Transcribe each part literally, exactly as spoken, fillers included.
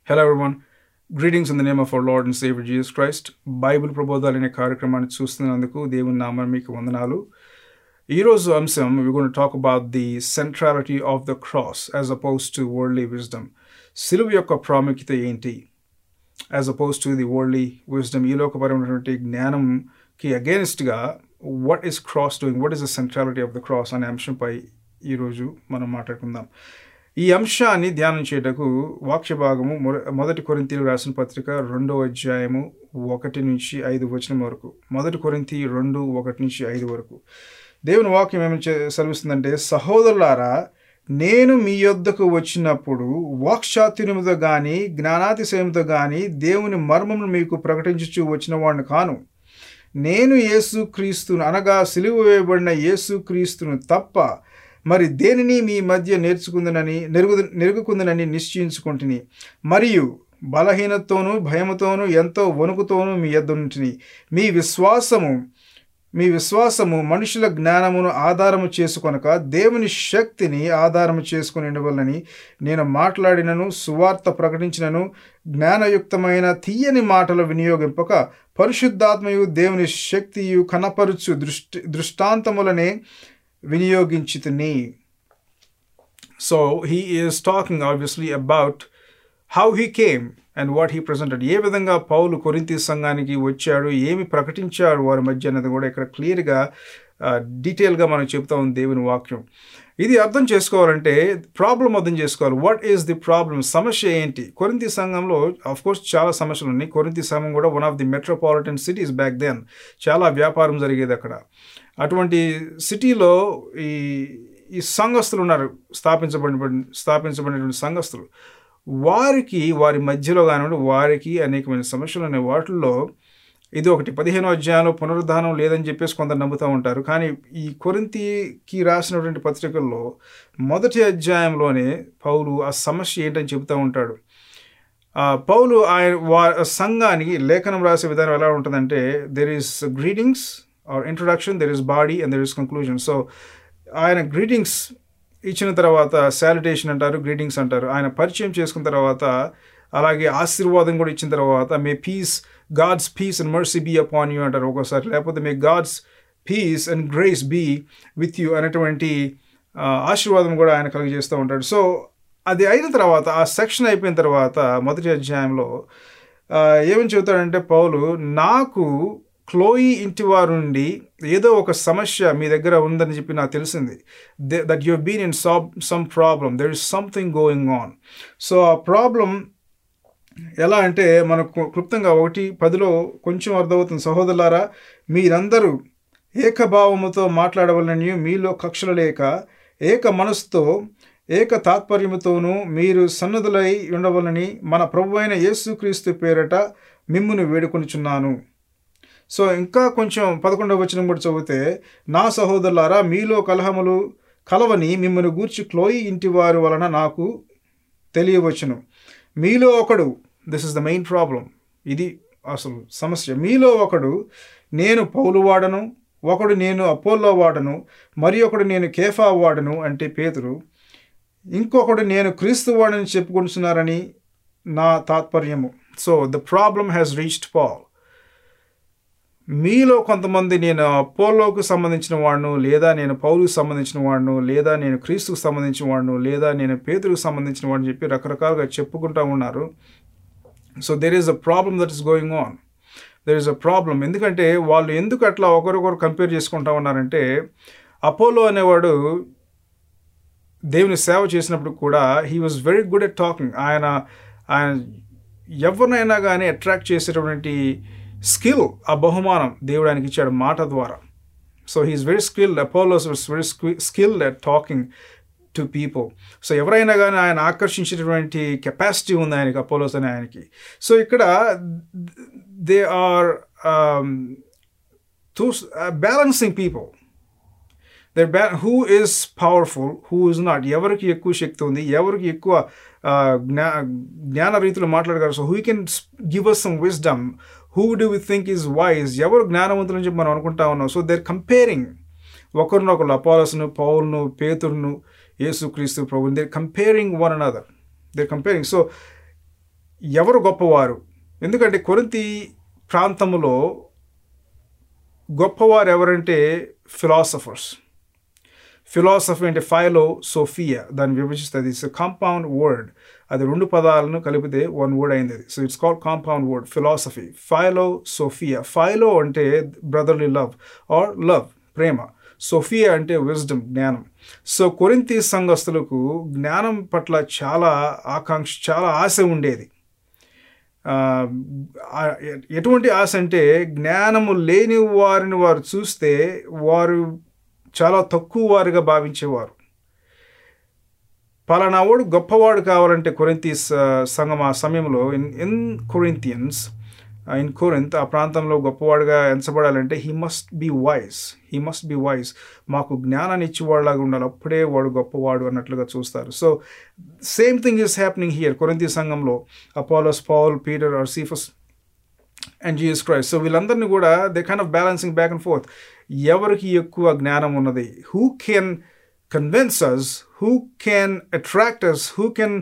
Hello everyone. Greetings in the name of our Lord and Savior Jesus Christ. Bible ప్రబోధాలు అనే కార్యక్రమాన్ని చూస్తున్నందుకు దేవుని నామమున మీకు వందనాలు. ఈరోజు అంశం we're going to talk about the centrality of the cross as opposed to worldly wisdom. సిలువ యొక్క ప్రాముఖ్యత ఏంటి as opposed to the worldly wisdom. ఈ లోకపరమైనటువంటి జ్ఞానంకి అగేన్స్ట్గా what is cross doing? What is the centrality of the cross అనే అంశంపై ఈరోజు మనం మాట్లాడుకుందాం. ఈ అంశాన్ని ధ్యానం చేయటకు వాక్య భాగము మొదటి కొరింథీయులకు రాసిన పత్రిక రెండవ అధ్యాయము ఒకటి నుంచి ఐదు వచనం వరకు. మొదటి కొరింథీ రెండు ఒకటి నుంచి ఐదు వరకు దేవుని వాక్యం ఏమని సెలవిస్తుందంటే, సహోదరులారా, నేను మీ యొద్దకు వచ్చినప్పుడు వాక్చాతుర్యముతో గాని జ్ఞానాతిశయముతో గాని దేవుని మర్మమును మీకు ప్రకటించుచు వచ్చిన వాడిని కాను. నేను యేసు క్రీస్తును అనగా సిలువ వేయబడిన యేసు క్రీస్తును తప్ప మరి దేనిని మీ మధ్య నేర్చుకుందనని నెరుగు నెరుగుకుందనని నిశ్చయించుకుంటుని, మరియు బలహీనతతోనూ భయముతోనూ ఎంతో వణుకుతోనూ మీ యొద్ద ఉంటిని. మీ విశ్వాసము మీ విశ్వాసము మనుషుల జ్ఞానమును ఆధారము చేసుకొనక దేవుని శక్తిని ఆధారము చేసుకుని ఉండవలనని నేను మాట్లాడినను సువార్త ప్రకటించినను జ్ఞానయుక్తమైన తీయని మాటలు వినియోగింపక పరిశుద్ధాత్మయు దేవుని శక్తియు కనపరుచు దృష్టి దృష్టాంతములనే వినియోగించితిని. So he is talking obviously about how he came and what he presented. ఏ విధంగా పౌలు కొరింథీ సంఘానికి వచ్చాడు, ఏమి ప్రకటించాడు వారి మధ్య అన్నది కూడా ఇక్కడ క్లియర్గా డీటెయిల్గా మనం చెప్తా ఉంది దేవుని వాక్యం. ఇది అర్థం చేసుకోవాలంటే ప్రాబ్లం అర్థం చేసుకోవాలి. What is the problem? సమస్య ఏంటి? కొరింథీ సంఘంలో ఆఫ్ కోర్స్ చాలా సమస్యలు ఉన్నాయి. కొరింథీ సంఘం కూడా one of the metropolitan cities back then. చాలా వ్యాపారం జరిగేది అక్కడ. అటువంటి సిటీలో ఈ ఈ సంఘస్థులు ఉన్నారు, స్థాపించబడి స్థాపించబడినటువంటి సంఘస్థులు. వారికి వారి మధ్యలో కానివ్వండి వారికి అనేకమైన సమస్యలు ఉన్నాయి. వాటిల్లో ఇది ఒకటి. పదిహేనో అధ్యాయంలో పునరుద్ధానం లేదని చెప్పేసి కొందరు నమ్ముతూ ఉంటారు. కానీ ఈ కొరింథీకి రాసినటువంటి పత్రికల్లో మొదటి అధ్యాయంలోనే పౌలు ఆ సమస్య ఏంటని చెబుతూ ఉంటాడు. పౌలు ఆయన వా సంఘానికి లేఖనం రాసే విధానం ఎలా ఉంటుందంటే, there is greetings or introduction, there is body and there is conclusion. So ఆయన గ్రీటింగ్స్ ఇచ్చిన తర్వాత శాలిటేషన్ అంటారు, గ్రీటింగ్స్ అంటారు. ఆయన పరిచయం చేసుకున్న తర్వాత అలాగే ఆశీర్వాదం కూడా ఇచ్చిన తర్వాత may peace God's peace and mercy be upon you అంటారు ఒక్కోసారి, లేకపోతే may God's peace and grace be with you అనేటువంటి ఆశీర్వాదం కూడా ఆయన కలిగజేస్తూ ఉంటాడు. సో అది అయిన తర్వాత ఆ సెక్షన్ అయిపోయిన తర్వాత మొదటి అధ్యాయంలో ఏమని చెబుతాడంటే పౌలు, నాకు క్లోయి ఇంటి వారు నుండి ఏదో ఒక సమస్య మీ దగ్గర ఉందని చెప్పి నాకు తెలిసింది. That you been in some some problem, there is something going on. So ఆ ప్రాబ్లం ఎలా అంటే మనకు క్లుప్తంగా ఒకటి పదిలో కొంచెం అర్థమవుతుంది. సహోదరులారా, మీరందరూ ఏకభావముతో మాట్లాడవలనని మీలో కక్షలు లేక ఏక మనసుతో ఏక తాత్పర్యముతోనూ మీరు సన్నద్ధులై ఉండవలని మన ప్రభువైన యేసుక్రీస్తు పేరట మిమ్మును వేడుకొనుచున్నాను. సో ఇంకా కొంచెం పదకొండవ వచనం కూడా చదివితే, నా సహోదరులారా, మీలో కలహములు కలవని మిమ్మల్ని గూర్చి క్లోయి ఇంటి వారి వలన నాకు తెలియవచ్చును. మీలో ఒకడు, this is the main problem, ఇది అసలు సమస్య. మీలో ఒకడు నేను పౌలు వాడను, ఒకడు నేను అపోల్లో వాడను, మరి ఒకడు నేను కేఫా వాడను అంటే పేతురు, ఇంకొకడు నేను క్రీస్తు వాడని చెప్పుకుంటున్నారని నా తాత్పర్యము. So the problem has reached Paul. మీలో కొంతమంది నేను అపోలోకు సంబంధించిన వాడును, లేదా నేను పౌలుకు సంబంధించిన వాడును, లేదా నేను క్రీస్తుకు సంబంధించిన వాడును, లేదా నేను పేతురుకు సంబంధించిన వాడిని చెప్పి రకరకాలుగా చెప్పుకుంటూ ఉన్నారు. So there is a problem that is going on. There is a problem. ఎందుకంటే వాళ్ళు ఎందుకు అట్లా ఒకరొకరు కంపేర్ చేసుకుంటూ ఉన్నారంటే, అపోలో అనేవాడు దేవుని సేవ చేసినప్పుడు కూడా he was very good at talking. ఆయన ఆయన ఎవరినైనా కానీ అట్రాక్ట్ చేసేటటువంటి స్కిల్, ఆ బహుమానం దేవుడు ఆయనకి ఇచ్చాడు మాట ద్వారా. So he's very skilled. Apollos was very skilled at talking to people. So ఎవరైనా కానీ ఆయన ఆకర్షించేటటువంటి కెపాసిటీ ఉంది ఆయనకి, అపోలోస్ అనే ఆయనకి. సో ఇక్కడ they are two balancing people. They బ్యా who is powerful, who is not, ఎవరికి ఎక్కువ శక్తి ఉంది, ఎవరికి ఎక్కువ జ్ఞా జ్ఞాన రీతిలో మాట్లాడగలరు. So who can give us some wisdom, who do we think is wise, ఎవరు జ్ఞానవంతులు అని చెప్పి మనం అనుకుంటా ఉన్నాం. సో దేర్ కంపేరింగ్ ఒకరినొకరు, అపోలోస్ను, పౌలును, పేతురును, యేసుక్రీస్తు ప్రభుని, they're comparing one another. They're comparing. So ఎవరు గొప్పవారు? ఎందుకంటే కొరింథీ ప్రాంతంలో గొప్పవారు ఎవరంటే ఫిలాసఫర్స్. ఫిలాసఫీ అంటే ఫైలో సోఫియా, దాన్ని విభజిస్తుంది. It's compound word. అది రెండు పదాలను కలిపితే వన్ వర్డ్ అయింది. So it's called compound word philosophy. Philo sophia. Philo అంటే బ్రదర్లీ లవ్ ఆర్ లవ్, ప్రేమ. సోఫియా అంటే విజ్డమ్, జ్ఞానం. సో కొరింథీ సంఘస్థులకు జ్ఞానం పట్ల చాలా ఆకాంక్ష, చాలా ఆశ ఉండేది. ఎటువంటి ఆశ అంటే జ్ఞానము లేని వారిని వారు చూస్తే వారు చాలా తక్కువ వారిగా భావించేవారు. పలానావాడు గొప్పవాడు కావాలంటే కొరింథీ సంఘం ఆ సమయంలో in in Corinthians in Corinth ఆ ప్రాంతంలో గొప్పవాడుగా ఎంచబడాలంటే he must be wise. He must be wise. మాకు జ్ఞానాన్ని ఇచ్చేవాడులాగా ఉండాలి, అప్పుడే వాడు గొప్పవాడు అన్నట్లుగా చూస్తారు. So same thing is happening here. కొరింథీ సంఘంలో Apollos, Paul, Peter or Cephas and Jesus Christ. So వీళ్ళందరినీ కూడా they kind of balancing back and forth. ఎవరికి ఎక్కువ జ్ఞానం ఉన్నది? Who can convince us, who can attract us, who can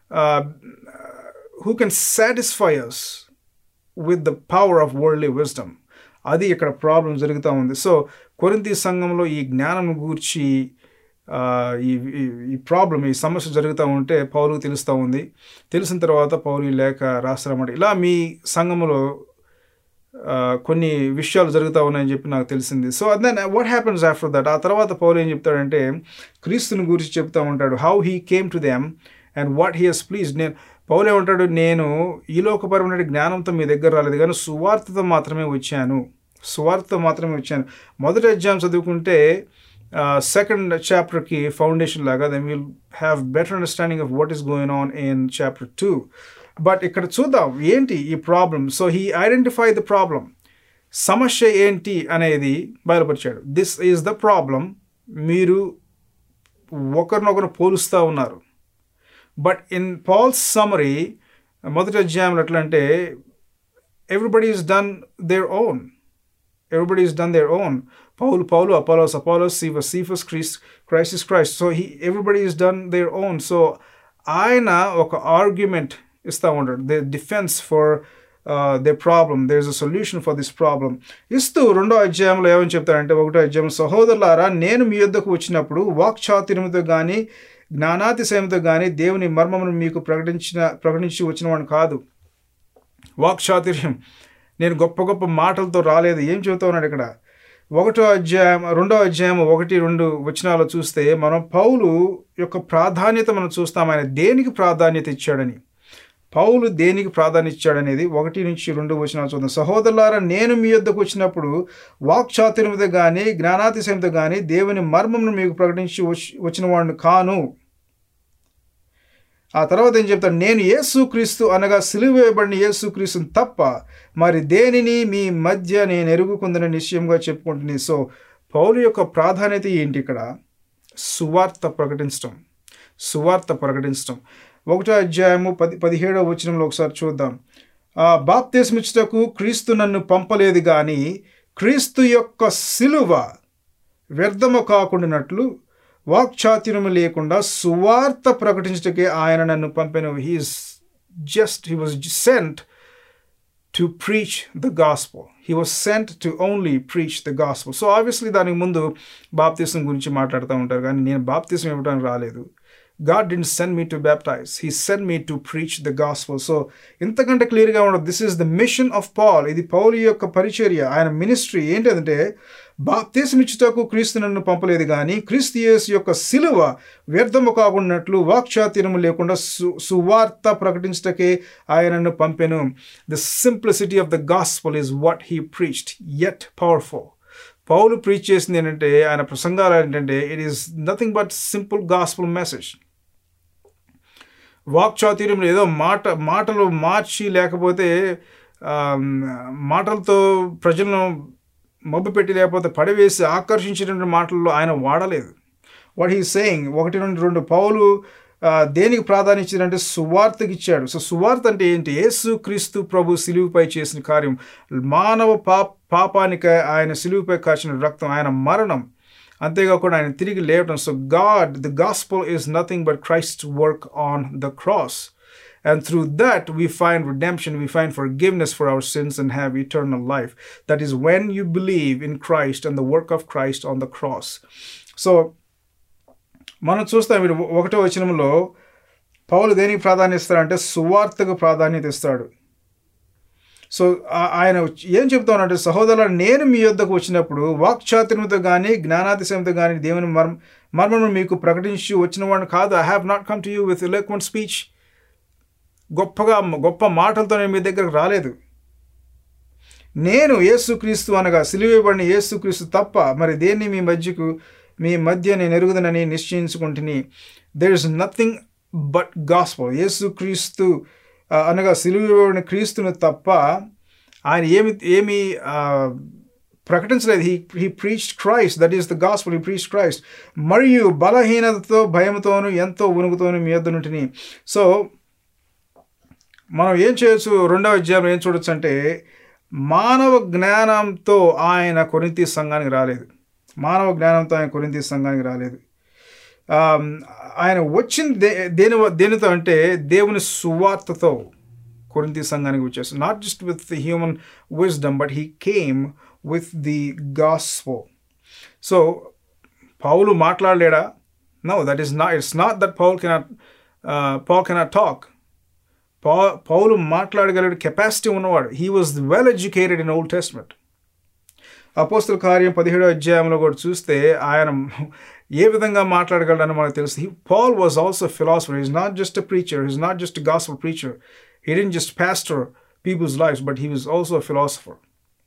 who can satisfy us with the power of worldly wisdom. అది ఇక్కడ problem జరుగుతూ ఉంది. సో కొరింథీ సంఘంలో ఈ జ్ఞానం గూర్చి ఈ ఈ ప్రాబ్లం, ఈ సమస్య జరుగుతూ ఉంటే పౌలుకు తెలుస్తూ ఉంది. తెలిసిన తర్వాత పౌలు లేఖ రాస్తారన్నమాట. ఇలా మీ సంఘంలో కొన్ని విషయాలు జరుగుతూ ఉన్నాయని చెప్పి నాకు తెలిసింది. So then what happens after that? ఆ తర్వాత పౌలు ఏం చెప్తాడంటే క్రీస్తుని గురించి చెప్తూ ఉంటాడు. How he came to them and what he has pleased. నేను పౌలు ఏమంటాడు, నేను ఈ లోకపరమైన జ్ఞానంతో మీ దగ్గర రాలేదు కానీ సువార్తతో మాత్రమే వచ్చాను. సువార్తతో మాత్రమే వచ్చాను. మొదటి అధ్యాయం చదువుకుంటే సెకండ్ చాప్టర్కి ఫౌండేషన్ లాగా, then will have better understanding of what is going on in chapter two. But ఇక్కడ చూద్దాం ఏంటి ఈ problem. So he identify the problem. సమస్య ఏంటి అనేది బయలుపరిచాడు. This is the problem. మీరు ఒకరినొకరు పోలుస్తూ ఉన్నారు. బట్ ఇన్ పాల్స్ సమ్మరీ మొదటి అధ్యాయంలో ఎట్లా అంటే everybody is done their own. Everybody is done their own. Paul Paul, Apollos Apollos, Cephas Cephas, Christ Christ is Christ. So he everybody is done their own. సో ఆయన ఒక argument ఇస్తూ ఉంటాడు. The defence for the problem. There is a solution for this problem ఇస్తూ రెండో అధ్యాయంలో ఏమని చెప్తాడంటే, ఒకటో అధ్యాయం, సహోదరులారా నేను మీ యొద్దకు వచ్చినప్పుడు వాక్చాతుర్యముతో కానీ జ్ఞానాతిశయంతో కానీ దేవుని మర్మమును మీకు ప్రకటించిన ప్రకటించి వచ్చిన వాడిని కాదు. వాక్చాతుర్యం, నేను గొప్ప గొప్ప మాటలతో రాలేదు. ఏం చెబుతా ఉన్నాడు ఇక్కడ? ఒకటో అధ్యాయం రెండో అధ్యాయం ఒకటి రెండు వచనాలు చూస్తే మనం పౌలు యొక్క ప్రాధాన్యత మనం చూస్తాం. ఆయన దేనికి ప్రాధాన్యత ఇచ్చాడని, పౌలు దేనికి ప్రాధాన్యత ఇచ్చాడనేది ఒకటి నుంచి రెండు వచనాలు చూద్దాం. సహోదరులారా నేను మీ యొద్దకు వచ్చినప్పుడు వాక్చాతుర్యముతో కానీ జ్ఞానాతిశయంతో కానీ దేవుని మర్మమును మీకు ప్రకటించి వచ్చిన వాడిని కాను. ఆ తర్వాత ఏం చెప్తాడు? నేను యేసుక్రీస్తు అనగా సిలువ వేయబడిన యేసుక్రీస్తుని తప్ప మరి దేనిని మీ మధ్య నేను ఎరుగుకుందని నిశ్చయంగా చెప్పుకుంటుంది. సో పౌలు యొక్క ప్రాధాన్యత ఏంటి ఇక్కడ? సువార్త ప్రకటించడం. సువార్త ప్రకటించడం. ఒకటో అధ్యాయము పది పదిహేడవ వచనంలో ఒకసారి చూద్దాం. బాప్తిస్మిచ్చుటకు క్రీస్తు నన్ను పంపలేదు కానీ క్రీస్తు యొక్క సిలువ వ్యర్థము కాకుండానట్లు వాక్చాతుర్యము లేకుండా సువార్త ప్రకటించటకే ఆయన నన్ను పంపెను. He is just he was sent to preach the gospel. He was sent to only preach the gospel. So obviously దానికి ముందు బాప్తిసం గురించి మాట్లాడుతూ ఉంటారు కానీ నేను బాప్తిసం ఇవ్వడానికి రాలేదు. God didn't send me to baptize. He sent me to preach the gospel. So ఇంతకంటే క్లియర్గా ఉండదు. This is the mission of Paul. ఇది పౌలు యొక్క పరిచర్య, ఆయన మినిస్ట్రీ. ఏంటంటే బాప్తిసం ఇచ్చుటకు క్రీస్తు నన్ను పంపలేదు కానీ క్రీస్తు యేసు యొక్క సిలువ వ్యర్థము కాకుండానట్లు వాక్చాతుర్యము లేకుండా సు సువార్త ప్రకటించటకే ఆయనను పంపెను. The simplicity of the gospel is what he preached, yet powerful. Paul preach చేసింది ఏంటంటే, ఆయన ప్రసంగాలు ఏంటంటే, it is nothing but simple gospel message. వాక్చాతుర్యంలో ఏదో మాట మాటలు మార్చి లేకపోతే మాటలతో ప్రజలను మబ్బుపెట్టి లేకపోతే పడివేసి ఆకర్షించేటువంటి మాటల్లో ఆయన వాడలేదు. వాట్ హీ సేయింగ్ ఒకటి రెండు రెండు పౌలు దేనికి ప్రాధాన్యత ఇచ్చాడంటే సువార్తకి ఇచ్చాడు. సో సువార్త అంటే ఏంటి? యేసు క్రీస్తు ప్రభు సిలువుపై చేసిన కార్యం, మానవ పాప పాపానికి ఆయన సిలువుపై కాచిన రక్తం, ఆయన మరణం, అంతేకాకుండా ఆయన తిరిగి లేవడం. So God the gospel is nothing but Christ work on the cross. And through that, we find redemption, we find forgiveness for our sins and have eternal life. That is when you believe in Christ and the work of Christ on the cross. So, మనం చూస్తాం మీరు ఒకటో వచనంలో పౌలు దేనికి ప్రాధాన్యత ఇస్తాడంటే సువార్తకు ప్రాధాన్యత ఇస్తాడు. సో ఆయన ఏం చెప్తానంటే, సహోదరులు, నేను మీ యొద్దకు వచ్చినప్పుడు వాక్చాతుర్యంతో కానీ జ్ఞానాతిశయంతో కానీ దేవుని మర్మ మర్మను మీకు ప్రకటించి వచ్చిన వాడిని కాదు. I have not come to you with eloquent speech. గొప్పగా గొప్ప మాటలతో నేను మీ దగ్గరకు రాలేదు. నేను యేసుక్రీస్తు అనగా సిలువేయబడిన యేసుక్రీస్తు తప్ప మరి దేన్ని మీ మధ్యకు మీ మధ్య నేను ఎరుగుదనని నిశ్చయించుకుంటుని. There is nothing but gospel. యేసుక్రీస్తు అనగా సిలువేయబడిన క్రీస్తును తప్ప ఆయన ఏమి ఏమి ప్రకటించలేదు. He he preached Christ, that is the gospel. He preached Christ. మరియు బలహీనతతో భయంతోను ఎంతో వణుకుతోను మీ యొద్ద నుంటిని. సో మనం ఏం చేయొచ్చు, రెండవ అధ్యాయంలో ఏం చూడొచ్చు అంటే, మానవ జ్ఞానంతో ఆయన కొరింథీ సంఘానికి రాలేదు. మానవ జ్ఞానంతో ఆయన కొరింథీ సంఘానికి రాలేదు. ఆయన వచ్చింది దే దేని దేనితో అంటే దేవుని సువార్తతో కొరింథీ సంఘానికి వచ్చేసి, not just with the human wisdom, but he came with the gospel. So Paul మాట్లాడలేడా? No, that is not, it's not that Paul cannot Paul cannot talk. పౌ పౌలు మాట్లాడగలిగే కెపాసిటీ ఉన్నవాడు. He was well educated in old testament. అపోస్తల కార్యం పదిహేడో అధ్యాయంలో కూడా చూస్తే ఆయన ఏ విధంగా మాట్లాడగలడని మనకు తెలుసు. He Paul was also philosopher. He's not just a preacher, he's not just a gospel preacher. He didn't just pastor people's lifes, but he was also a philosopher.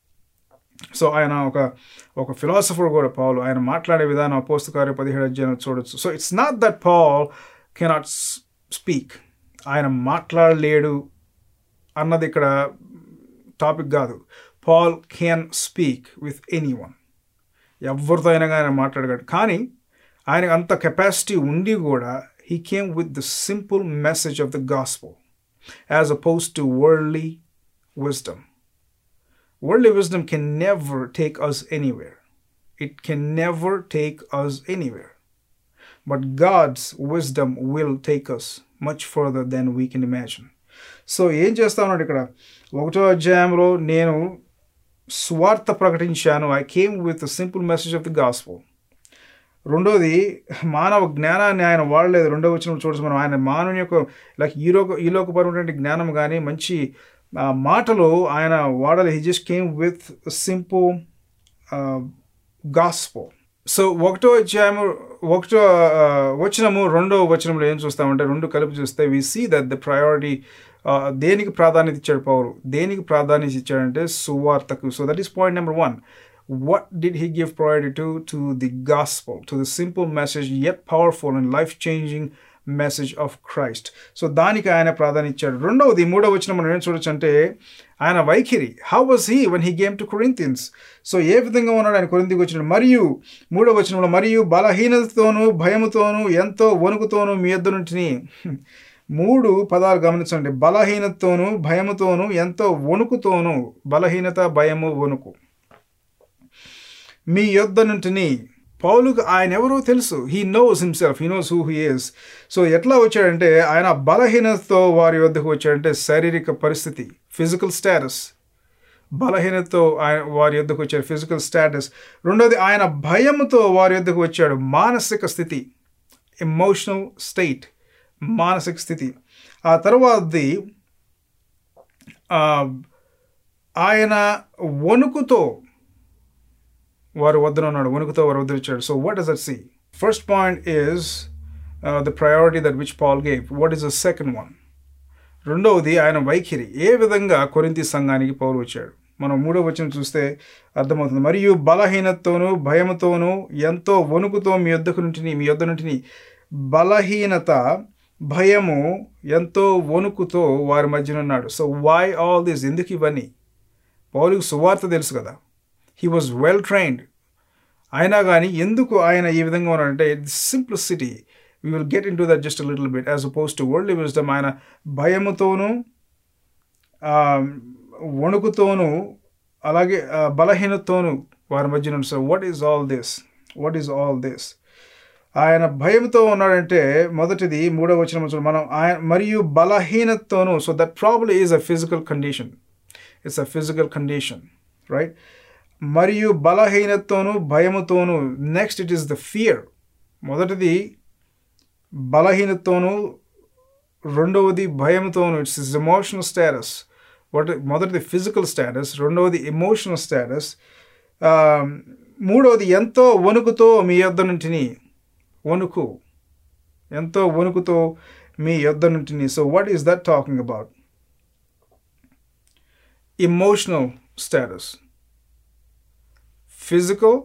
So ఆయన ఒక ఒక ఫిలాసఫర్ కూడా పౌలు. ఆయన మాట్లాడే విధానం అపోస్తల కార్యం పదిహేడు అధ్యాయంలో చూడొచ్చు. So it's not that Paul cannot speak, ఆయన మాట్లాడలేడు అన్నది ఇక్కడ టాపిక్ కాదు. Paul can speak with anyone. ఎవరితో అయినా ఆయన మాట్లాడగలడు. కానీ ఆయనకు అంత కెపాసిటీ ఉండి కూడా he came with the simple message of the gospel as opposed to worldly wisdom. Worldly wisdom can never take us anywhere. It can never take us anywhere. But God's wisdom will take us much further than we can imagine. So ఏం చేస్తా ఉన్నాడు ఇక్కడ? ఒకటో అధ్యాయంలో నేను స్వార్థ ప్రకటించాను. I came with the simple message of the gospel. రెండోది, మానవ జ్ఞానాన్ని ఆయన వాడలేదు. రెండో వచనం చూడచ్చు మనం. ఆయన మానవుని యొక్క లైక్ ఈ లోక ఈ లోకపరమైనటువంటి జ్ఞానం కానీ మంచి మాటలు ఆయన వాడాలి. He just came with simple gospel. So ఒకటో అధ్యాయము ఒకటో వచనము రెండో వచనంలో ఏం చూస్తామంటే, రెండు కలిపి చూస్తే we see that the priority, దేనికి ప్రాధాన్యత ఇచ్చాడు పౌలు? దేనికి ప్రాధాన్యత ఇచ్చాడంటే సువార్తకు. So that is point number one. What did he give priority to? To the gospel, to the simple message, yet powerful and life-changing message of Christ. So దానికి ఆయన ప్రాధాన్యత ఇచ్చాడు. రెండవది, మూడవ వచనం మనం ఏం చూడొచ్చు అంటే ఆయన వైఖరి. How was he when he came to Corinthians? So ఏ విధంగా ఉన్నాడు ఆయన కొరింథీకి వచ్చినాడు? మరియు మూడవ వచనంలో, మరియు బలహీనతతోనూ భయముతోనూ ఎంతో వణుకుతోనూ మీ యొద్ద నుంటిని. మూడు పదాలు గమనించండి. బలహీనతతోనూ భయముతోనూ ఎంతో వణుకుతోనూ. బలహీనత, భయము, వణుకు. మీ యొద్ద నుంటిని. పౌలుకు ఆయన ఎవరో తెలుసు. He knows himself, he knows who he is. So ఎట్లా వచ్చాడంటే ఆయన బలహీనతతో వారి వద్దకు వచ్చాడంటే శారీరక పరిస్థితి, ఫిజికల్ స్టేటస్. బలహీనతతో ఆయన వారి యొద్దకు వచ్చాడు, ఫిజికల్ స్టేటస్. రెండోది, ఆయన భయంతో వారి యొద్దకు వచ్చాడు, మానసిక స్థితి, ఎమోషనల్ స్టేట్, మానసిక స్థితి. ఆ తర్వాతది ఆయన వణుకుతో వారు వద్దన ఉన్నాడు, వణుకుతో వారు వద్ద వచ్చాడు. So what does that see? First point is the priority that which Paul gave. What is the second one? రెండవది ఆయన వైఖరి. ఏ విధంగా కొరింథీ సంఘానికి పౌలు వచ్చాడు? మనం మూడో వచనం చూస్తే అర్థమవుతుంది. మరియు బలహీనతతోనూ భయముతోనూ ఎంతో వణుకుతో మీ యొద్దకు నుంటిని. మీ యొద్ద నుంటిని. బలహీనత, భయము, ఎంతో వణుకుతో వారి మధ్యన ఉన్నాడు. So why all this? ఎందుకు ఇవన్నీ? పౌలుకు సువార్త తెలుసు కదా, హీ వాజ్ వెల్ ట్రైన్డ్. అయినా కానీ ఎందుకు ఆయన ఈ విధంగా ఉన్నాడంటే simplicity. We will get into that just little bit. As oppose to worldly wisdom, ఆయన భయముతోనూ వణుకుతోనూ అలాగే బలహీనతతోనూ వారి మధ్యన. So what is all this? What is all this? ఆయన భయంతో ఉన్నాడంటే మొదటిది మూడవ వచనం మనం ఆయన మరియు బలహీనతతోనూ. So that problem is a physical condition. It's a physical condition, right? మరియు బలహీనతతోనూ భయముతోనూ. Next it is the fear. మొదటిది బలహీనతతోనూ, రెండవది భయంతోనూ. It's is emotional status. What మొదటిది ఫిజికల్ స్టేటస్, రెండవది ఎమోషనల్ స్టేటస్, మూడవది ఎంతో వణుకుతో మీ యొద్ద నుంటిని. వణుకు, ఎంతో వణుకుతో మీ యొద్ద నుంటిని. So what is that talking about? Emotional status, physical,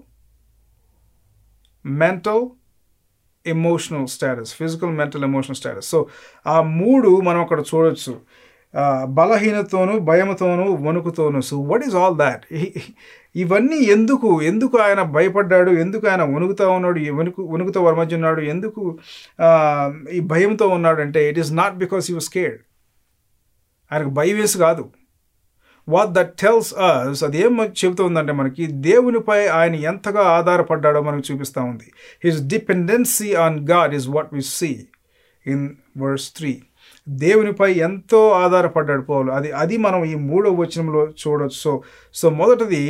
mental, emotional status. Physical, mental, emotional status. So ఆ మూడు మనం అక్కడ చూడొచ్చు. బలహీనతోనూ, భయముతోనూ, వణుకుతోనూ. So what is all that? ఇవన్నీ ఎందుకు ఎందుకు ఆయన భయపడ్డాడు? ఎందుకు ఆయన వణుకుతూ ఉన్నాడు? వణుకు వణుకుతో వారి మధ్య ఉన్నాడు? ఎందుకు ఈ భయంతో ఉన్నాడు అంటే it is not because he was scared. ఆయనకు భయం వేసి కాదు. వాట్ దట్ టెల్స్ అస్, అది ఏం చెబుతుందంటే మనకి దేవునిపై ఆయన ఎంతగా ఆధారపడ్డాడో మనకు చూపిస్తూ ఉంది. His dependency on God is what we see in verse three. దేవునిపై ఎంతో ఆధారపడ్డాడు పౌలు. అది అది మనం ఈ మూడవ వచనంలో చూడవచ్చు. సో సో మొదటిది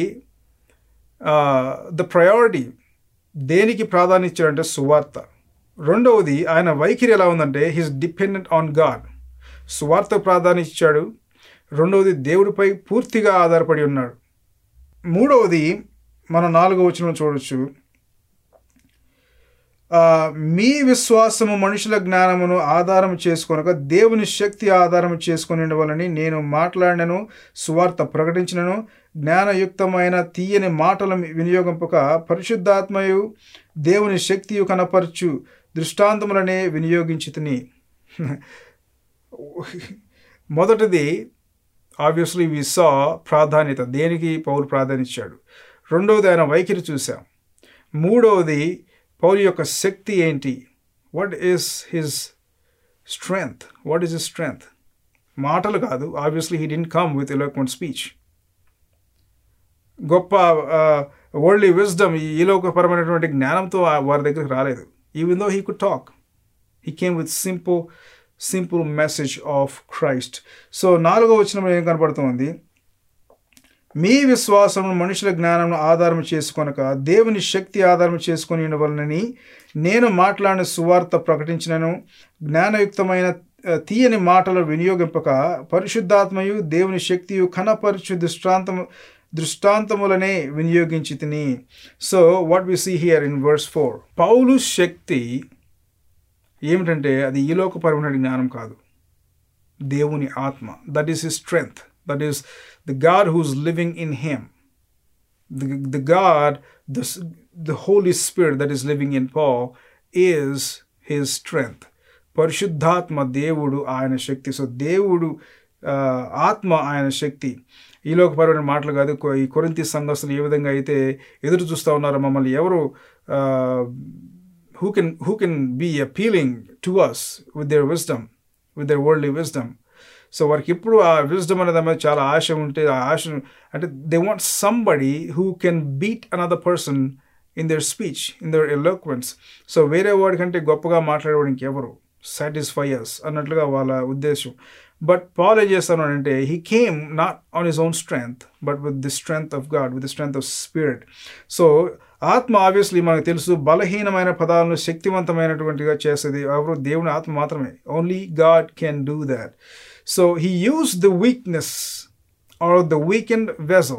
ద ప్రయారిటీ, దేనికి ప్రాధాన్యత ఇచ్చాడంటే సువార్త. రెండవది ఆయన వైఖరి ఎలా ఉందంటే హిస్ డిపెండెంట్ ఆన్ గాడ్. సువార్తకు ప్రాధాన్యత ఇచ్చాడు. రెండవది దేవుడిపై పూర్తిగా ఆధారపడి ఉన్నాడు. మూడవది మనం నాలుగవ వచనంలో చూడవచ్చు. మీ విశ్వాసము మనుషుల జ్ఞానమును ఆధారం చేసుకొనక దేవుని శక్తి ఆధారం చేసుకుని ఉండవాలని నేను మాట్లాడినను, సువార్త ప్రకటించినను, జ్ఞానయుక్తమైన తీయని మాటల వినియోగింపక పరిశుద్ధాత్మయు దేవుని శక్తియు కనపరచు దృష్టాంతములనే వినియోగించితిని. మొదటిది ఆబ్వియస్లీ వి సా ప్రాధాన్యత, దేనికి పౌలు ప్రాధాన్యత ఇచ్చాడు. రెండవది ఆయన వైఖరి చూసాం. మూడవది పౌలు యొక్క శక్తి ఏంటి? What is his strength? What is his strength? మాటలు కాదు. Obviously he didn't come with eloquent speech. గొప్ప వరల్డ్లీ విజ్డమ్, ఈ లోకపరమైనటువంటి జ్ఞానంతో వారి దగ్గరికి రాలేదు. Even though he could talk, he came with simple simple message of Christ. So నాలుగో వచనంలో ఏం కనపడుతుంది? మీ విశ్వాసం మనుషుల జ్ఞానం ఆధారం చేసుకొనక దేవుని శక్తి ఆధారం చేసుకుని ఉండవలనని నేను మాట్లాడిన సువార్త ప్రకటించినను, జ్ఞానయుక్తమైన తీయని మాటలు వినియోగింపక పరిశుద్ధాత్మయు దేవుని శక్తియు కనపరచు దృష్టాంతము దృష్టాంతములనే వినియోగించితిని. So what we see here in verse four, Paul శక్తి ఏమిటంటే అది ఈ లోకపరమైన జ్ఞానం కాదు, దేవుని ఆత్మ. That is his strength. That is the God who's living in him. The, the God, the, the Holy Spirit that is living in Paul is his strength. పరిశుద్ధాత్మ దేవుడు ఆయన శక్తి. సో దేవుడు ఆత్మ ఆయన శక్తి. ఈ లోకపరమైన మాటలు కాదు. ఈ కొరింథీ సంఘస్థులు ఏ విధంగా అయితే ఎదురు చూస్తూ ఉన్నారో మమ్మల్ని ఎవరు who can who can be appealing to us with their wisdom, with their worldly wisdom. So వారికి ఇప్పుడు ఆ విజ్డమ్ అనేది మీద చాలా ఆశ ఉంటే, ఆ ఆశ అంటే they want somebody who can beat another person in their speech, in their eloquence. So వేరే వాడి కంటే గొప్పగా మాట్లాడేవాడు ఇంకెవరు, సాటిస్ఫై అస్ అన్నట్లుగా వాళ్ళ ఉద్దేశం. బట్ పాల్ ఏం చేస్తాను అంటే he came not on his own strength but with the strength of God, with the strength of spirit. So ఆత్మ ఆబ్వియస్లీ మనకు తెలుసు బలహీనమైన పదాలను శక్తివంతమైనటువంటిగా చేసేది ఎవరు? దేవుని ఆత్మ మాత్రమే. Only God can do that. So he used the weakness or the weakened vessel.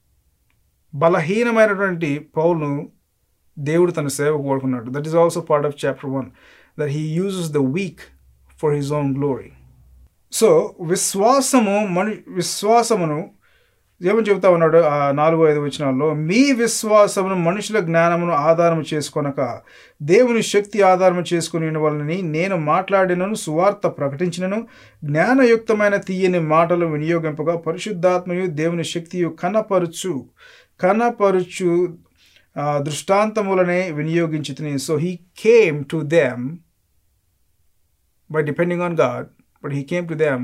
బలహీనమైనటువంటి పౌలును దేవుడు తన సేవకు వాడుకున్నాడు. That is also part of chapter one, that he uses the weak for his own glory. So విశ్వాసము మను విశ్వాసమును ఏమని చెబుతా ఉన్నాడు ఆ నాలుగు ఐదు వచనాల్లో? మీ విశ్వాసమును మనుషుల జ్ఞానమును ఆధారం చేసుకొనక దేవుని శక్తి ఆధారం చేసుకుని ఉండవాలని నేను మాట్లాడినను, సువార్త ప్రకటించినను, జ్ఞానయుక్తమైన తీయని మాటలు వినియోగింపగా పరిశుద్ధాత్మయు దేవుని శక్తియు కనపరుచు కనపరుచు దృష్టాంతములనే వినియోగించితిని. So he came to them by depending on God, but he came to them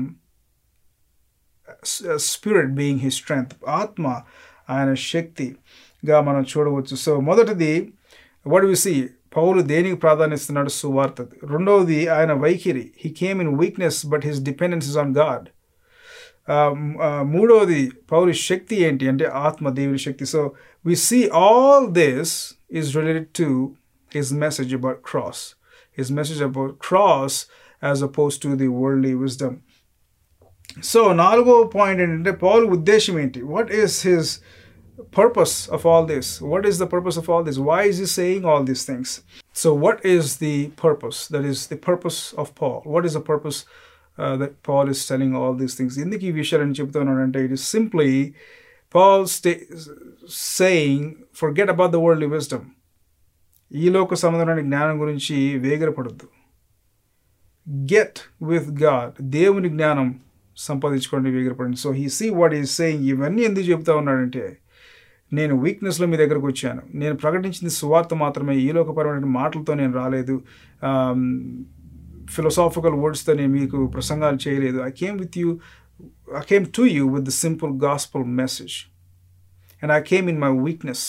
spirit being his strength. ఆత్మ ఆయన శక్తిగా మనం చూడవచ్చు. సో మొదటిది వాట్ వి సీ, పౌలు దేనికి ప్రాధాన్యత ఇస్తున్నాడు? సువార్త. రెండవది ఆయన వైఖరి. He came in weakness but his dependence is on God. మూడవది పౌలు శక్తి ఏంటి అంటే ఆత్మ, దేవుని శక్తి. So we see all this is related to his message about cross. His message about cross as oppose to the worldly wisdom. So నాలుగో పాయింట్ ఏంటంటే పౌలు ఉద్దేశం ఏంటి? What is his purpose of all this? What is the purpose of all this? Why is he saying all these things? So what is the purpose? That is the purpose of Paul. What is the purpose uh, that Paul is telling all these things? ఎందుకు ఈ విషయాలను చెప్తున్నానంటే it is simply Paul sta- saying forget about the worldly wisdom. ఈ లోక సంబంధమైన జ్ఞానం గురించి వేగరపడొద్దు. Get with God. దేవుని జ్ఞానం సంపాదించుకోండి, వేగరపడండి. So he see what he is saying. ఇవన్నీ ఎందుకు చెప్తా ఉన్నాడంటే నేను వీక్నెస్లో మీ దగ్గరకు వచ్చాను. నేను ప్రకటించింది సువార్త మాత్రమే. ఈ లోకపరమైన మాటలతో నేను రాలేదు. ఫిలాసాఫికల్ వర్డ్స్తో నేను మీకు ప్రసంగాలు చేయలేదు. I came with you I came to you with the simple gospel message. And I came in my weakness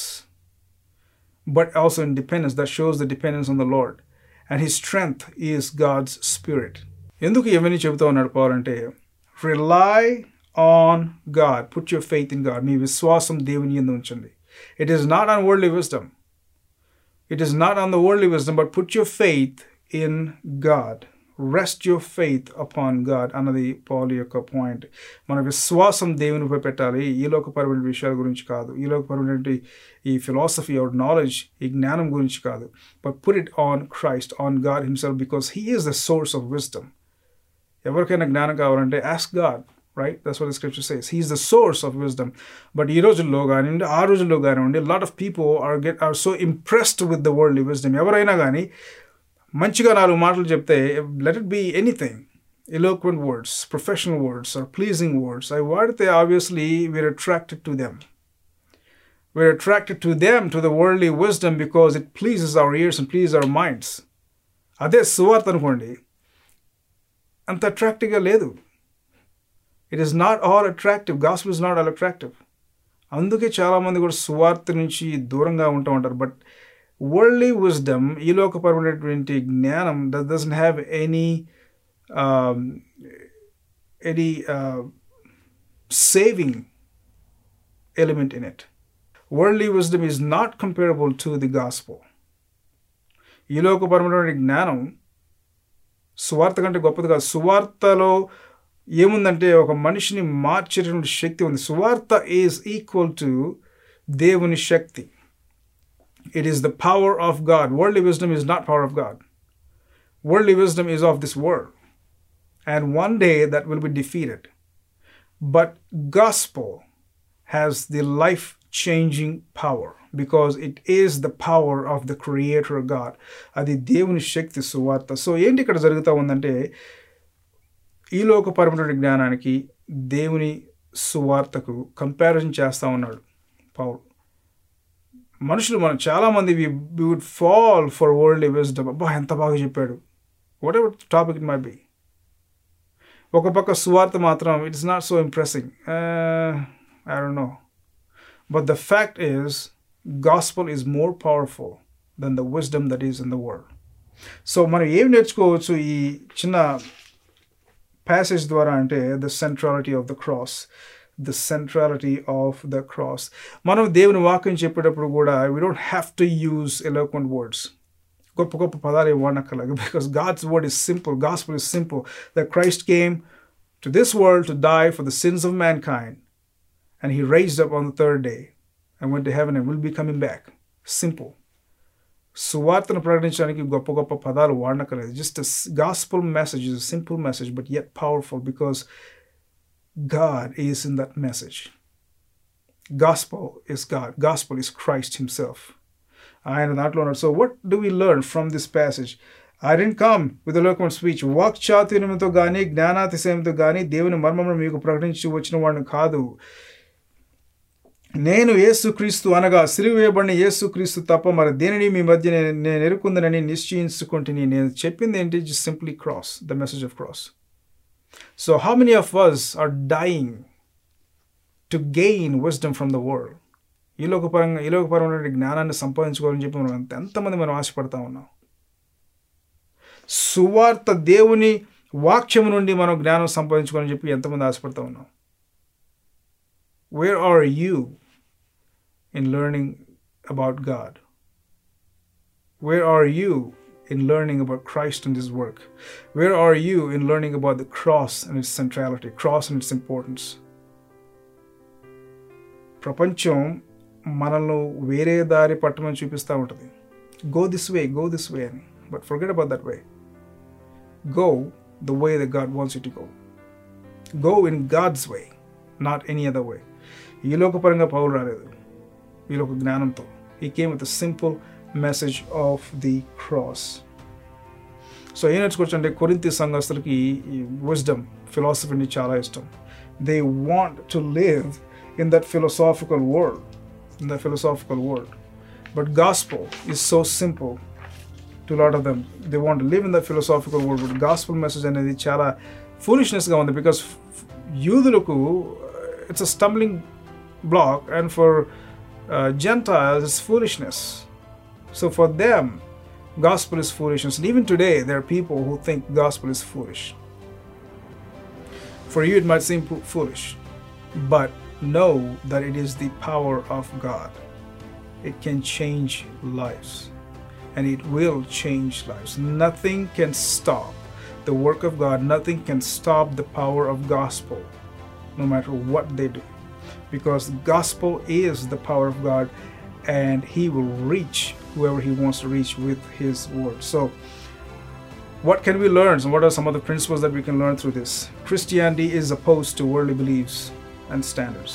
but also in dependence that shows the dependence on the Lord. And his strength is God's spirit. ఎందుకు ఇవన్నీ చెబుతూ ఉన్నాడు Paul అంటే rely on God. Put your faith in God. మీ విశ్వాసం దేవుని యందు ఉంచండి. It is not on worldly wisdom. It is not on the worldly wisdom, but put your faith in God. Rest your faith upon God అన్నది పౌలు యొక్క point. మన విశ్వాసం దేవునిపై పెట్టాలి. ఈ లోకపరమైన విషయాల గురించి కాదు. ఈ లోకపరమైన ఈ ఫిలాసఫీ ఆర్ నాలెడ్జ్, ఈ జ్ఞానం గురించి కాదు. But put it on Christ, on God himself, because he is the source of wisdom. ఎవరికైనా జ్ఞానం కావాలంటే ask God. Right? That's what the scripture says. He's the source of wisdom. But ee rojullo gaanindi aa rojullo gaanindi a lot of people are get are so impressed with the worldly wisdom. Evaraina gaani manchiga nalugu maatalu chepte, let it be anything, eloquent words, professional words, or pleasing words. I vaadite obviously we're attracted to them. We're attracted to them, to the worldly wisdom, because it pleases our ears and pleases our minds. Ade suvartha anukondi anta attractive ga ledu. It is not all attractive. Gospel is not all attractive. అందుకే చాలామంది కూడా సువార్త నుంచి దూరంగా ఉంటూ ఉంటారు. But worldly wisdom, ఈ లోకపరమైనటువంటి జ్ఞానం that doesn't have any any saving element in it. Worldly wisdom is not comparable to the gospel. ఈ లోకపరమైనటువంటి జ్ఞానం సువార్త కంటే గొప్పది కాదు. సువార్తలో ఏముందంటే ఒక మనిషిని మార్చేటువంటి శక్తి ఉంది. సువార్త ఈజ్ ఈక్వల్ టు దేవుని శక్తి. It is the power of God. Worldly wisdom is not power of God. Worldly wisdom is of this world. And one day that will be defeated. But gospel has the life changing power, because it is the power of the creator God. అది దేవుని శక్తి సువార్త. So ఏంటి ఇక్కడ జరుగుతూ ఉందంటే ఈ లోకపరమైన జ్ఞానానికి దేవుని సువార్తకు కంపారిజన్ చేస్తూ ఉన్నాడు పౌలు. మనుషులు మనం చాలామంది we would fall for worldly wisdom. అబ్బా ఎంత బాగా చెప్పాడు, whatever topic it might be. ఒక పక్క సువార్త మాత్రం it's not so impressing. I don't know. But the fact is gospel is more powerful than the wisdom that is in the world. So మనం ఏం నేర్చుకోవచ్చు ఈ చిన్న passage ద్వారా అంటే the centrality of the cross. The centrality of the cross. మనం దేవుని వాక్యం చెప్పేటప్పుడు కూడా we don't have to use eloquent words. గొప్ప గొప్ప పదాలు వాడనక్కర్లేదు, because God's word is simple. Gospel is simple. That Christ came to this world to die for the sins of mankind, and he raised up on the third day and went to heaven and will be coming back. Simple. సువార్తను ప్రకటించడానికి గొప్ప గొప్ప పదాలు వాడనక్కర్లేదు. Just gospel message is a simple message but yet powerful, because God is in that message. Gospel is God. Gospel is Christ himself. ఆయన దాంట్లో ఉన్నాడు. So what do we learn from this passage? I didn't come with eloquent speech. వాక్చాతుర్యంతో కానీ జ్ఞానాతిశయంతో కానీ దేవుని మర్మమును మీకు ప్రకటించి వచ్చిన వాడిని కాదు. నేను యేసుక్రీస్తు అనగా సిలువ వేయబడిన యేసుక్రీస్తు తప్ప మరి దేనిని మీ మధ్య నేను ఎరుకుందనని నిశ్చయించుకుంటుని. నేను చెప్పింది ఏంటి? just simply cross, the message of cross. So how many of us are dying to gain wisdom from the world? ఈ లోకపరంగా ఈ లోకపరమైన జ్ఞానాన్ని సంపాదించుకోవాలని చెప్పి మనం ఎంత ఎంతమంది మనం ఆశపడతా ఉన్నాం. సువార్త దేవుని వాక్యం నుండి మనం జ్ఞానం సంపాదించుకోవాలని చెప్పి ఎంతమంది ఆశపడతా ఉన్నాం. Where are you in learning about God? Where are you in learning about Christ and His work? Where are you in learning about the cross and its centrality, cross and its importance? ప్రపంచం మనల్ని వేరే దారి పట్టమని చూపిస్తూ ఉంటుంది. Go this way, go this way అని. But forget about that way. Go the way that God wants you to go. Go in God's way, not any other way. ఈ లోకపరంగా పౌలు రాలేదు, ఈ లోక జ్ఞానంతో. He came with a simple message of the cross. So ఏం నేర్చుకోవచ్చంటే కొరింథీ సంఘస్థులకి wisdom ఫిలాసఫీని చాలా ఇష్టం. They want to live in that philosophical world in the philosophical world but gospel is so simple to lot of them. They want live in the philosophical world but gospel message అనేది చాలా ఫూలిష్నెస్గా ఉంది. Because యూదులకు it's a stumbling block and for gentiles it's foolishness. So for them, gospel is foolishness. And even today, there are people who think gospel is foolish. For you, it might seem foolish, but know that it is the power of God. It can change lives, and it will change lives. Nothing can stop the work of God. Nothing can stop the power of gospel, no matter what they do, because gospel is the power of God, and He will reach whoever He wants to reach with His word. So what can we learn? So what are some of the principles that we can learn through this? Christianity is opposed to worldly beliefs and standards.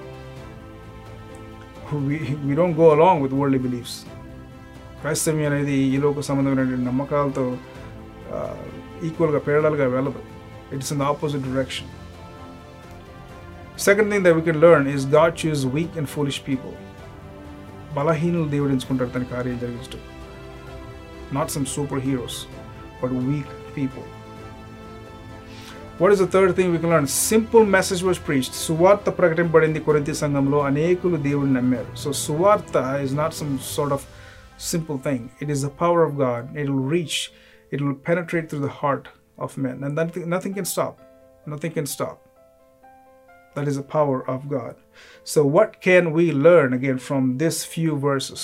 We, we don't go along with worldly beliefs. క్రైస్తవ్యం అనేది ఈ లోక సంబంధమైన నమ్మకాలతో ఈక్వల్గా పేరడాలుగా వెళ్ళదు. It's in the opposite direction. Second thing that we can learn is God chooses weak and foolish people. బలహీనులు దేవుడు ఎంచుకుంటాడు తన కార్యం జరిగించడం. Not some superheroes, but weak people. What is the third thing we can learn? Simple message was preached. సువార్త ప్రకటింపబడింది కొరింథీ సంఘంలో, అనేకులు దేవుడిని నమ్మారు. So సువార్త is not some sort of simple thing. It is the power of God. It will reach, it will penetrate through the heart of men, and nothing, nothing can stop. Nothing can stop. That is the power of God. So what can we learn again from this few verses?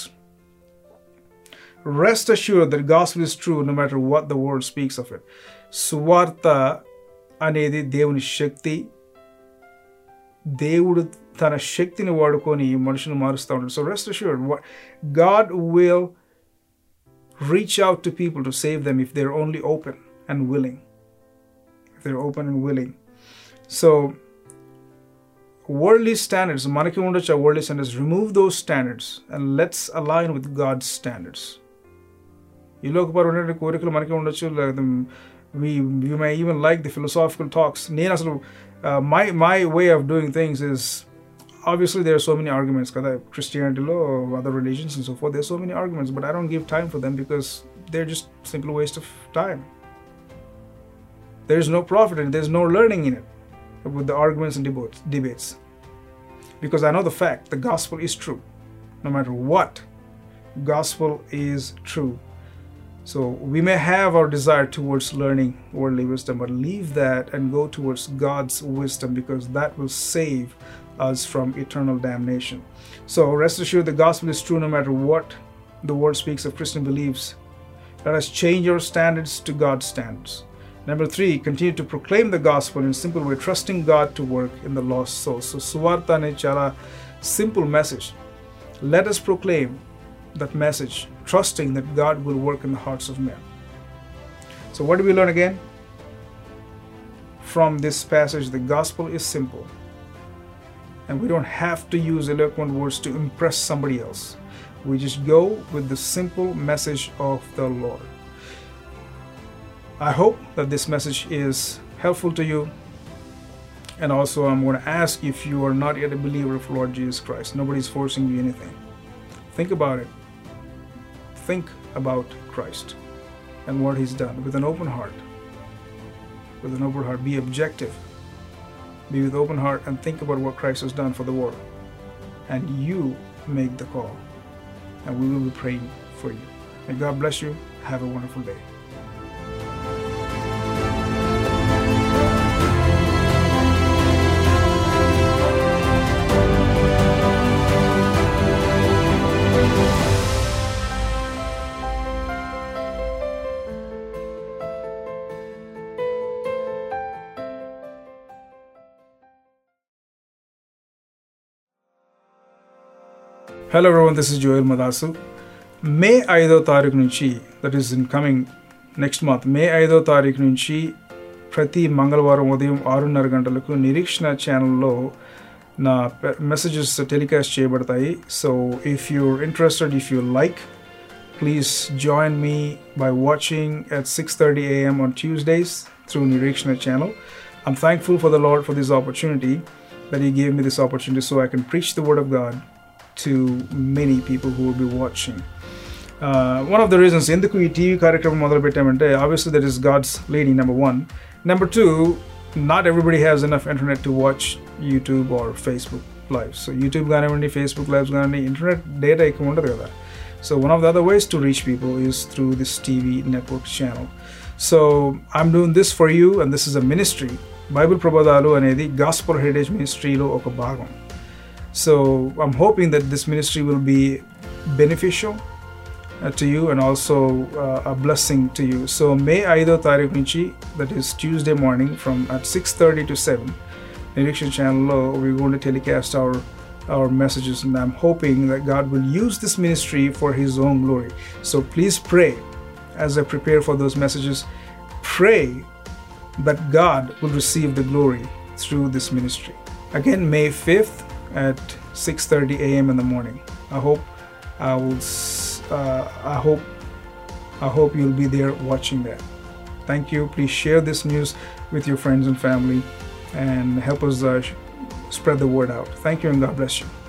Rest assured that gospel is true no matter what the world speaks of it. Suvarta అనేది దేవుని శక్తి. దేవుడు తన శక్తిని వాడుకొని మనుషులను మారుస్తూ ఉంటాడు. So rest assured, what God will reach out to people to save them if they're only open and willing. If they're open and willing. So worldly standards, మనకి ఉండొచ్చు ఆ worldly standards. Remove those standards and let's align with God's standards. ఈ లోకపరమైన కోరికలు మనకి ఉండొచ్చు. We you may even like the philosophical talks. నేను అసలు my my way of doing things is, obviously there are so many arguments కదా, Christianityలో, other religions and so forth. There are so many arguments, but I don't give time for them because they're just simple waste of time. There is no profit in it. There's no learning in it with the arguments and debates. debates. Because I know the fact, the gospel is true. No matter what, gospel is true. So we may have our desire towards learning worldly wisdom, but leave that and go towards God's wisdom, because that will save us from eternal damnation. So rest assured, the gospel is true no matter what the world speaks of Christian beliefs. Let us change our standards to God's standards. Number three, continue to proclaim the gospel in a simple way, trusting God to work in the lost souls. So Suvarta ane chala simple message. Let us proclaim that message, trusting that God will work in the hearts of men. So what do we learn again? From this passage, the gospel is simple. And we don't have to use eloquent words to impress somebody else. We just go with the simple message of the Lord. I hope that this message is helpful to you. And also I'm going to ask, if you are not yet a believer of Lord Jesus Christ, nobody's forcing you anything. Think about it. Think about Christ and what He's done with an open heart. With an open heart. Be objective. Be with open heart and think about what Christ has done for the world. And you make the call, and we will be praying for you. May God bless you. Have a wonderful day. Hello everyone, this is Joel Madasu. మే ఐదో తారీఖు నుంచి, that is in coming next month, May ఐదో తారీఖు నుంచి ప్రతి మంగళవారం ఉదయం ఆరున్నర గంటలకు నిరీక్షణ ఛానల్లో నా మెసేజెస్ టెలికాస్ట్ చేయబడతాయి. So if you're interested, if you like, please join me by watching at six thirty a m on Tuesdays through Nirikshana channel. I'm thankful for the Lord for this opportunity, that He gave me this opportunity so I can preach the Word of God to many people who will be watching. Uh, one of the reasons ఎందుకు ఈ TV కార్యక్రమం మొదలు పెట్టామంటే, obviously that is God's leading, number one. Number two, not everybody has enough internet to watch YouTube or Facebook lives. So YouTube కానివ్వండి, Facebook lives కానివ్వండి, internet data ఎక్కువ ఉండదు కదా. So one of the other ways to reach people is through this T V network channel. So I'm doing this for you, and this is a ministry. Bible ప్రబోధాలు అనేది gospel heritage మినిస్ట్రీలో ఒక భాగం. So I'm hoping that this ministry will be beneficial uh, to you and also uh, a blessing to you. So May ఐదో తారీఖు నుంచి, that is Tuesday morning from at six thirty to seven, Nirikshana channel, we're going to telecast our our messages, and I'm hoping that God will use this ministry for His own glory. So please pray as I prepare for those messages. Pray that God will receive the glory through this ministry. Again, May fifth at six thirty a m in the morning. I hope I will. Uh, I hope. I hope you'll be there watching that. Thank you. Please share this news with your friends and family, and help us uh, spread the word out. Thank you, and God bless you.